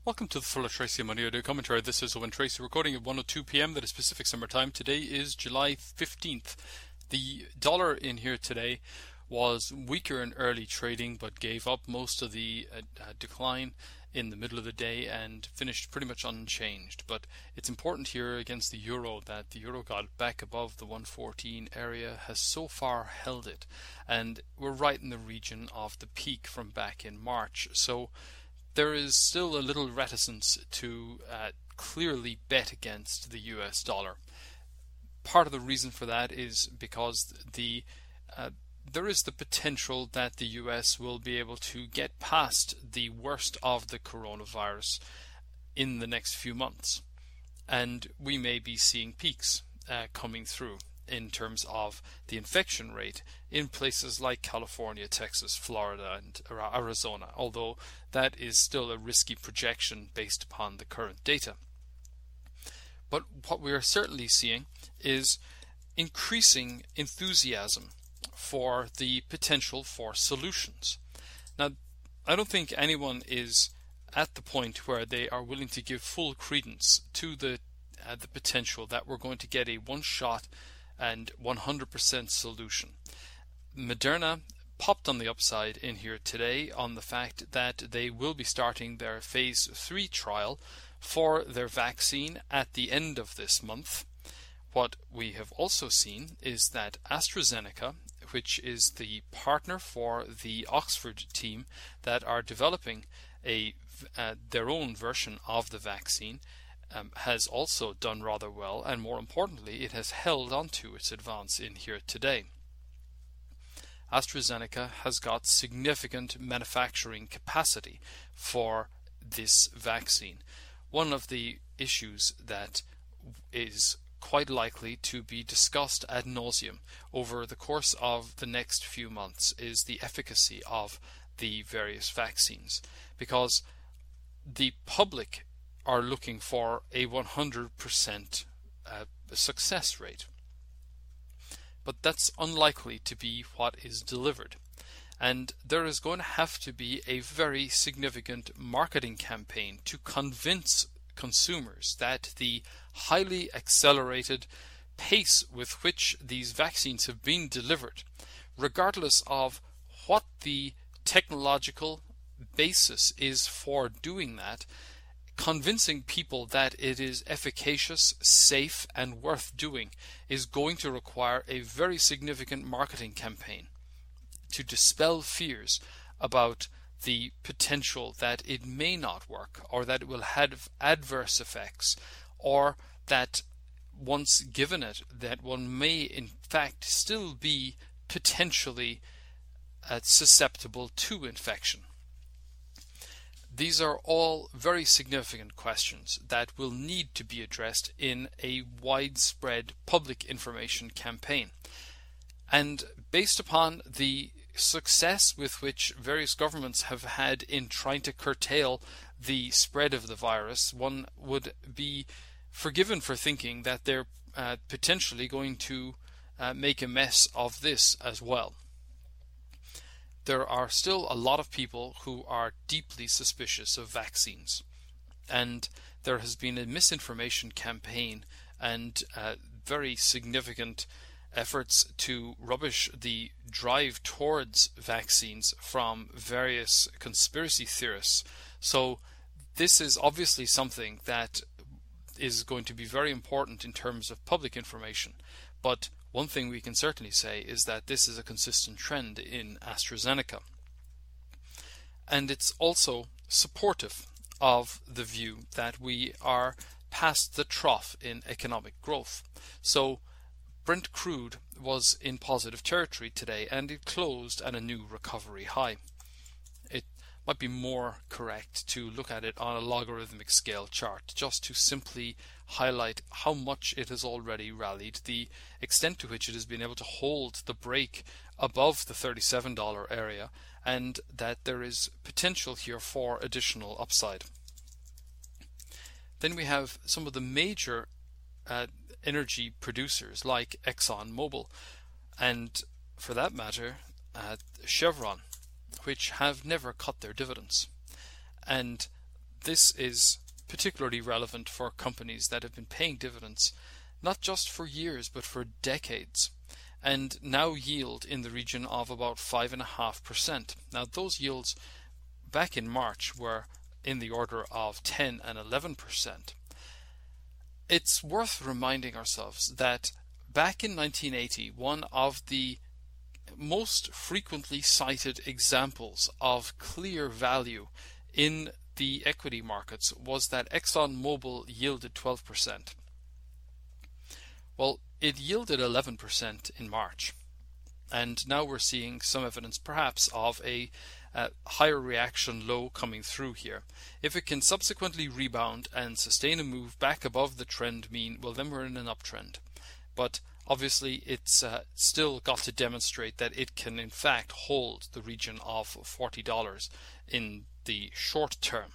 Welcome to the Full of Tracy Money Audio Commentary. This is Owen Tracy recording at 1:02 p.m. that is Pacific Summer Time. Today is July 15th. The dollar in here today was weaker in early trading but gave up most of the decline in the middle of the day and finished pretty much unchanged. But it's important here against the euro that the euro got back above the 114 area, has so far held it, and we're right in the region of the peak from back in March. So there is still a little reticence to clearly bet against the US dollar. Part of the reason for that is because there is the potential that the US will be able to get past the worst of the coronavirus in the next few months, and we may be seeing peaks coming through in terms of the infection rate in places like California, Texas, Florida, and Arizona, although that is still a risky projection based upon the current data. But what we are certainly seeing is increasing enthusiasm for the potential for solutions. Now, I don't think anyone is at the point where they are willing to give full credence to the potential that we're going to get a one-shot and 100% solution. Moderna popped on the upside in here today on the fact that they will be starting their phase 3 trial for their vaccine at the end of this month. What we have also seen is that AstraZeneca, which is the partner for the Oxford team that are developing their own version of the vaccine, has also done rather well, and more importantly, it has held on to its advance in here today. AstraZeneca has got significant manufacturing capacity for this vaccine. One of the issues that is quite likely to be discussed ad nauseum over the course of the next few months is the efficacy of the various vaccines, because the public are looking for a 100% success rate. But that's unlikely to be what is delivered. And there is going to have to be a very significant marketing campaign to convince consumers that the highly accelerated pace with which these vaccines have been delivered, regardless of what the technological basis is for doing that, convincing people that it is efficacious, safe, and worth doing is going to require a very significant marketing campaign to dispel fears about the potential that it may not work, or that it will have adverse effects, or that once given it, that one may in fact still be potentially susceptible to infection. These are all very significant questions that will need to be addressed in a widespread public information campaign. And based upon the success with which various governments have had in trying to curtail the spread of the virus, one would be forgiven for thinking that they're potentially going to make a mess of this as well. There are still a lot of people who are deeply suspicious of vaccines, and there has been a misinformation campaign and very significant efforts to rubbish the drive towards vaccines from various conspiracy theorists. So this is obviously something that is going to be very important in terms of public information, but one thing we can certainly say is that this is a consistent trend in AstraZeneca. And it's also supportive of the view that we are past the trough in economic growth. So Brent crude was in positive territory today, and it closed at a new recovery high. It might be more correct to look at it on a logarithmic scale chart, just to simply highlight how much it has already rallied, the extent to which it has been able to hold the break above the $37 area, and that there is potential here for additional upside. Then we have some of the major energy producers like ExxonMobil, and for that matter Chevron, which have never cut their dividends. And this is particularly relevant for companies that have been paying dividends not just for years but for decades, and now yield in the region of about 5.5%. Now those yields back in March were in the order of 10 and 11%. It's worth reminding ourselves that back in 1980, one of the most frequently cited examples of clear value in the equity markets was that ExxonMobil yielded 12%. Well, it yielded 11% in March, and now we're seeing some evidence perhaps of a higher reaction low coming through here. If it can subsequently rebound and sustain a move back above the trend mean, well, then we're in an uptrend. But obviously it's still got to demonstrate that it can in fact hold the region of $40 in the short term.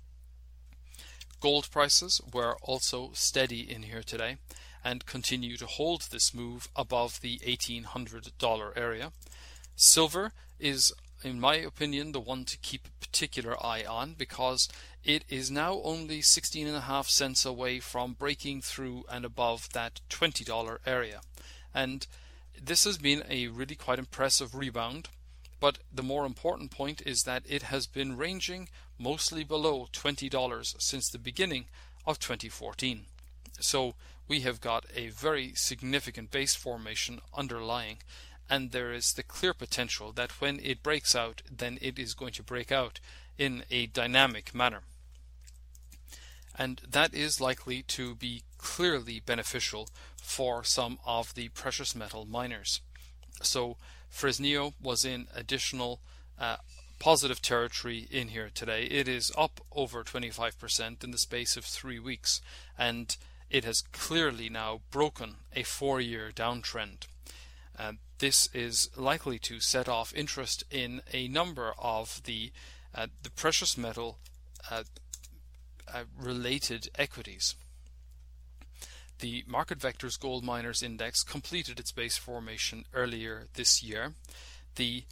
Gold prices were also steady in here today and continue to hold this move above the $1,800 area. Silver is, in my opinion, the one to keep a particular eye on, because it is now only 16.5 cents away from breaking through and above that $20 area. And this has been a really quite impressive rebound, but the more important point is that it has been ranging mostly below $20 since the beginning of 2014. So we have got a very significant base formation underlying, and there is the clear potential that when it breaks out, then it is going to break out in a dynamic manner. And that is likely to be clearly beneficial for some of the precious metal miners. So Fresnillo was in additional positive territory in here today. It is up over 25% in the space of 3 weeks, and it has clearly now broken a 4-year downtrend. This is likely to set off interest in a number of the precious metal related equities. The Market Vectors Gold Miners Index completed its base formation earlier this year. The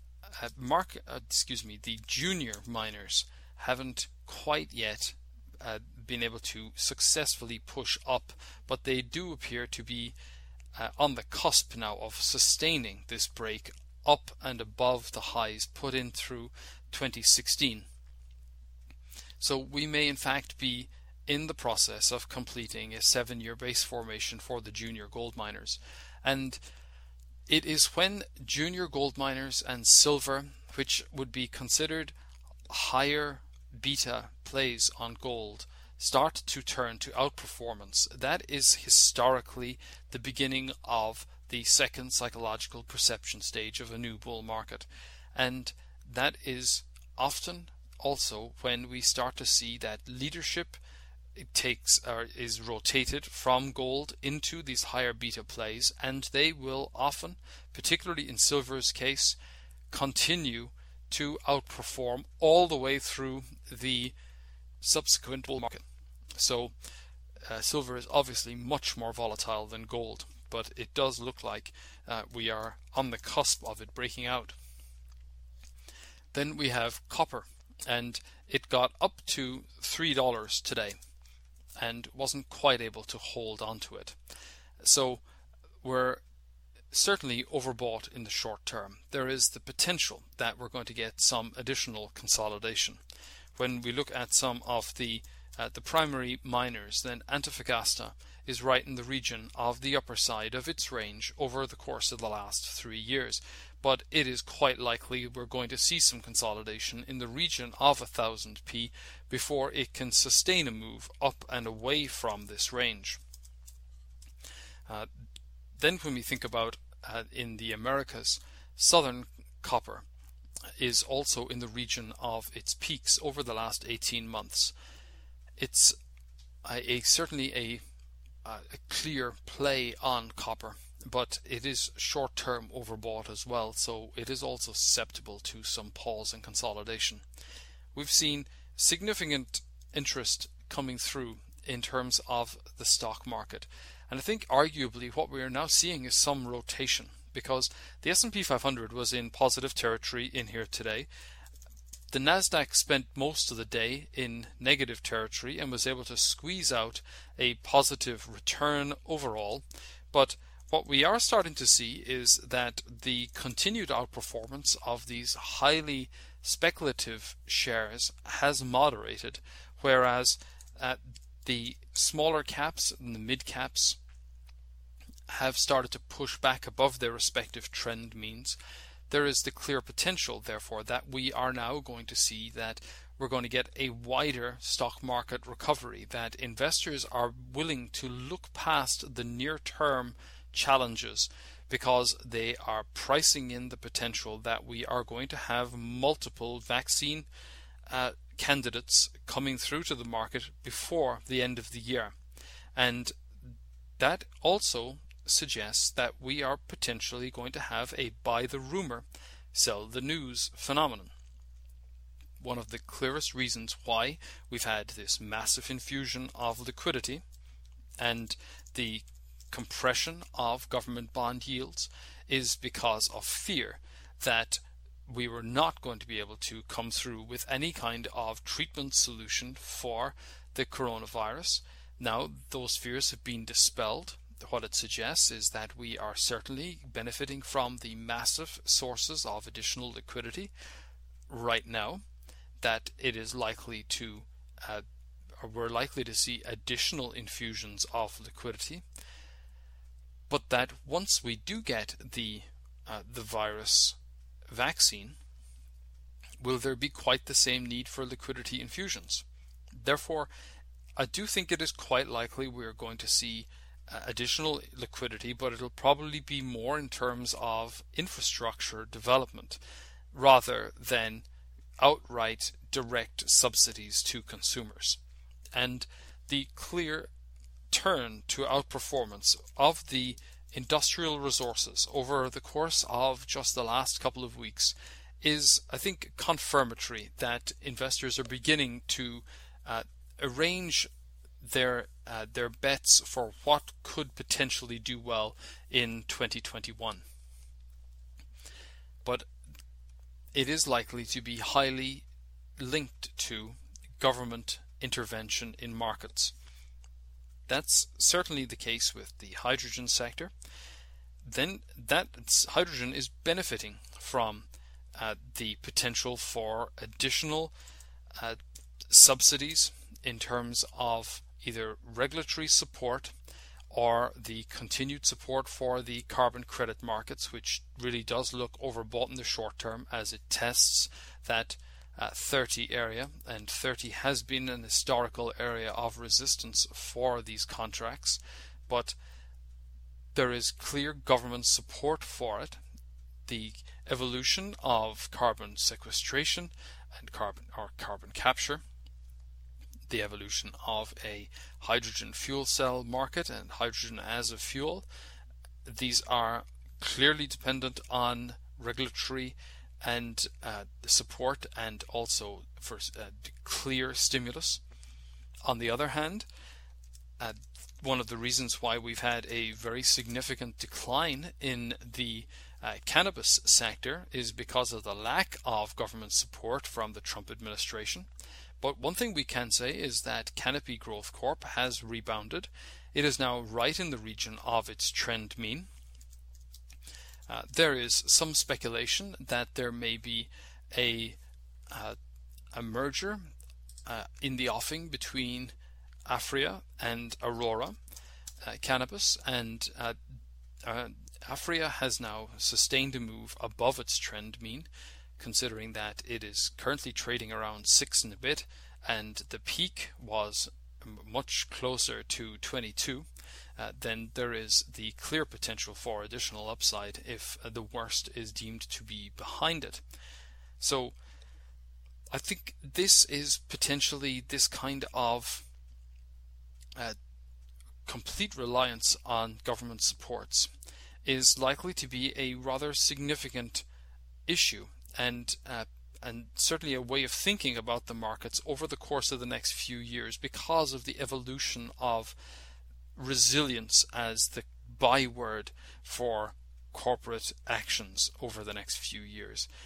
the junior miners haven't quite yet been able to successfully push up, but they do appear to be on the cusp now of sustaining this break up and above the highs put in through 2016. So we may in fact be in the process of completing a 7-year base formation for the junior gold miners. And it is when junior gold miners and silver, which would be considered higher beta plays on gold, start to turn to outperformance. That is historically the beginning of the second psychological perception stage of a new bull market. And that is often also when we start to see that leadership is rotated from gold into these higher beta plays, and they will often, particularly in silver's case, continue to outperform all the way through the subsequent bull market. So silver is obviously much more volatile than gold, but it does look like we are on the cusp of it breaking out. Then we have copper, and it got up to $3 today and wasn't quite able to hold on to it. So we're certainly overbought in the short term. There is the potential that we're going to get some additional consolidation. When we look at some of the primary miners, then Antofagasta is right in the region of the upper side of its range over the course of the last 3 years. But it is quite likely we're going to see some consolidation in the region of 1000p before it can sustain a move up and away from this range. Then when we think about in the Americas, Southern copper is also in the region of its peaks over the last 18 months. It's certainly a clear play on copper, but it is short-term overbought as well, so it is also susceptible to some pause and consolidation. We've seen significant interest coming through in terms of the stock market, and I think arguably what we are now seeing is some rotation, because the S&P 500 was in positive territory in here today. the Nasdaq spent most of the day in negative territory and was able to squeeze out a positive return overall. But what we are starting to see is that the continued outperformance of these highly speculative shares has moderated, whereas the smaller caps and the mid caps have started to push back above their respective trend means. There is the clear potential, therefore, that we are now going to see that we're going to get a wider stock market recovery, that investors are willing to look past the near-term challenges because they are pricing in the potential that we are going to have multiple vaccine candidates coming through to the market before the end of the year. And that also suggests that we are potentially going to have a buy the rumor, sell the news phenomenon. One of the clearest reasons why we've had this massive infusion of liquidity and the compression of government bond yields is because of fear that we were not going to be able to come through with any kind of treatment solution for the coronavirus. Now those fears have been dispelled. What it suggests is that we are certainly benefiting from the massive sources of additional liquidity right now, that it is likely to or we're likely to see additional infusions of liquidity, but that once we do get the virus vaccine, will there be quite the same need for liquidity infusions? Therefore, I do think it is quite likely we're going to see additional liquidity, but it'll probably be more in terms of infrastructure development rather than outright direct subsidies to consumers. And the clear turn to outperformance of the industrial resources over the course of just the last couple of weeks is, I think, confirmatory that investors are beginning to arrange their bets for what could potentially do well in 2021. But it is likely to be highly linked to government intervention in markets. That's certainly the case with the hydrogen sector. Then that hydrogen is benefiting from the potential for additional subsidies in terms of either regulatory support or the continued support for the carbon credit markets, which really does look overbought in the short term as it tests that 30 area, and 30 has been an historical area of resistance for these contracts, but there is clear government support for it. The evolution of carbon sequestration and carbon capture, the evolution of a hydrogen fuel cell market and hydrogen as a fuel, these are clearly dependent on regulatory and support, and also for clear stimulus. On the other hand, one of the reasons why we've had a very significant decline in the cannabis sector is because of the lack of government support from the Trump administration. But one thing we can say is that Canopy Growth Corp has rebounded. It is now right in the region of its trend mean. There is some speculation that there may be a merger in the offing between Aphria and Aurora Cannabis, and Aphria has now sustained a move above its trend mean, considering that it is currently trading around 6 and a bit, and the peak was much closer to 22. Then there is the clear potential for additional upside if the worst is deemed to be behind it. So I think this is potentially this kind of complete reliance on government supports is likely to be a rather significant issue, and certainly a way of thinking about the markets over the course of the next few years, because of the evolution of resilience as the byword for corporate actions over the next few years.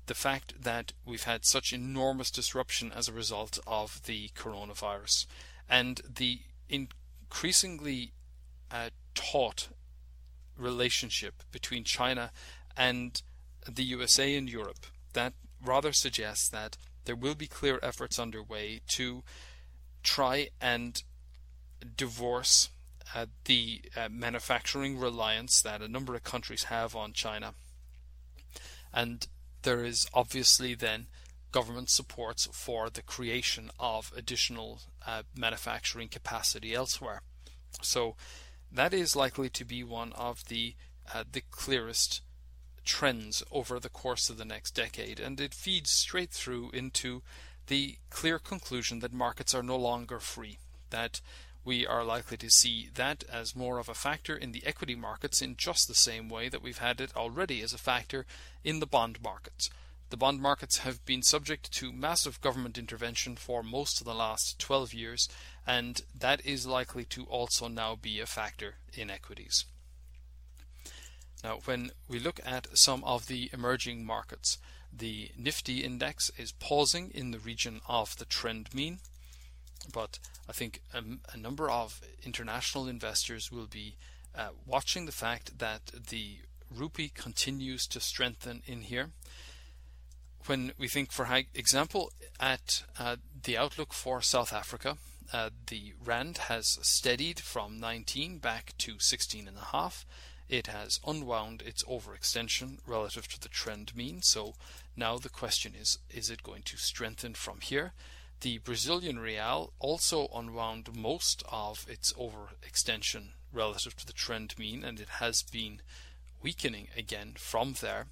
the fact that we've had such enormous disruption as a result of the coronavirus, and the increasingly taut relationship between China and the USA and Europe, that rather suggests that there will be clear efforts underway to try and divorce the manufacturing reliance that a number of countries have on China. And there is obviously then government supports for the creation of additional manufacturing capacity elsewhere. So that is likely to be one of the clearest trends over the course of the next decade, and it feeds straight through into the clear conclusion that markets are no longer free, that we are likely to see that as more of a factor in the equity markets in just the same way that we've had it already as a factor in the bond markets. The bond markets have been subject to massive government intervention for most of the last 12 years, and that is likely to also now be a factor in equities. Now, when we look at some of the emerging markets, the Nifty index is pausing in the region of the trend mean, but I think a number of international investors will be watching the fact that the rupee continues to strengthen in here. When we think, for example, at the outlook for South Africa, the rand has steadied from 19 back to 16.5. It has unwound its overextension relative to the trend mean. So now the question is it going to strengthen from here? The Brazilian real also unwound most of its overextension relative to the trend mean, and it has been weakening again from there.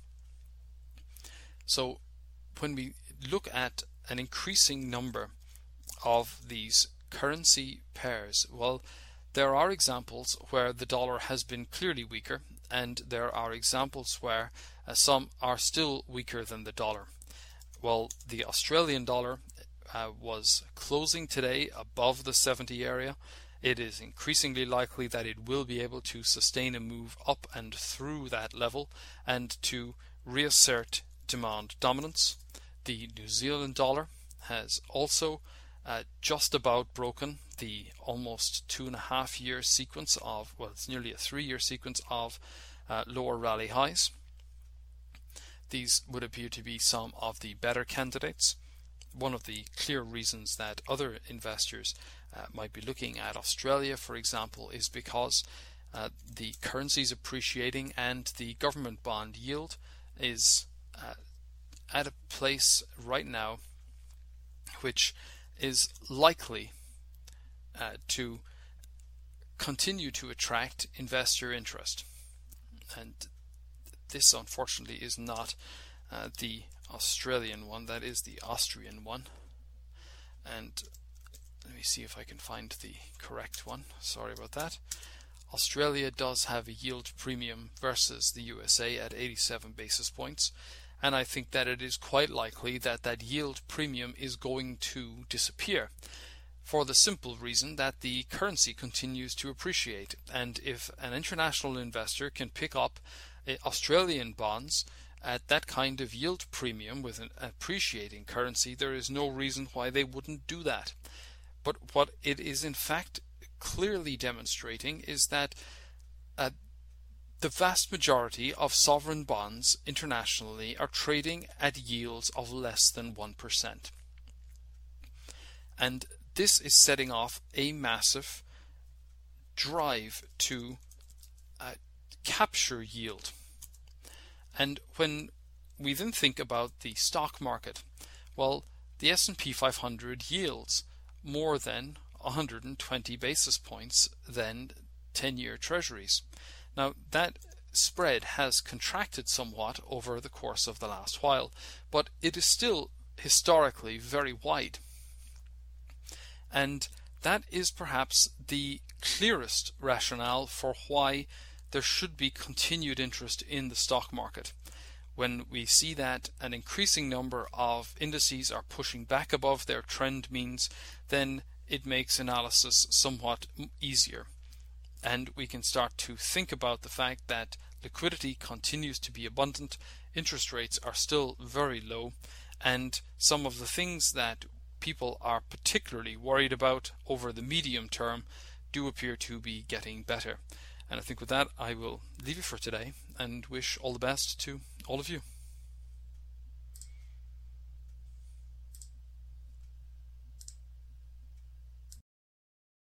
So when we look at an increasing number of these currency pairs, well, there are examples where the dollar has been clearly weaker, and there are examples where some are still weaker than the dollar. Well, the Australian dollar was closing today above the 70 area. It is increasingly likely that it will be able to sustain a move up and through that level and to reassert demand dominance. The New Zealand dollar has also just about broken the almost 2.5 year sequence of, well, it's nearly a 3-year sequence of lower rally highs. These would appear to be some of the better candidates. One of the clear reasons that other investors might be looking at Australia, for example, is because the currency is appreciating and the government bond yield is at a place right now which is likely to continue to attract investor interest. And this, unfortunately, is not the Australian one, that is the Austrian one. And let me see if I can find the correct one. Sorry about that. Australia does have a yield premium versus the USA at 87 basis points. And I think that it is quite likely that that yield premium is going to disappear, for the simple reason that the currency continues to appreciate. And if an international investor can pick up Australian bonds at that kind of yield premium with an appreciating currency, there is no reason why they wouldn't do that. But what it is in fact clearly demonstrating is that the vast majority of sovereign bonds internationally are trading at yields of less than 1%. And this is setting off a massive drive to capture yield. And when we then think about the stock market, well, the S&P 500 yields more than 120 basis points than 10-year treasuries. Now, that spread has contracted somewhat over the course of the last while, but it is still historically very wide. And that is perhaps the clearest rationale for why there should be continued interest in the stock market. When we see that an increasing number of indices are pushing back above their trend means, then it makes analysis somewhat easier. And we can start to think about the fact that liquidity continues to be abundant interest rates are still very low, and some of the things that people are particularly worried about over the medium term do appear to be getting better. And I think with that I will leave you for today and wish all the best to all of you.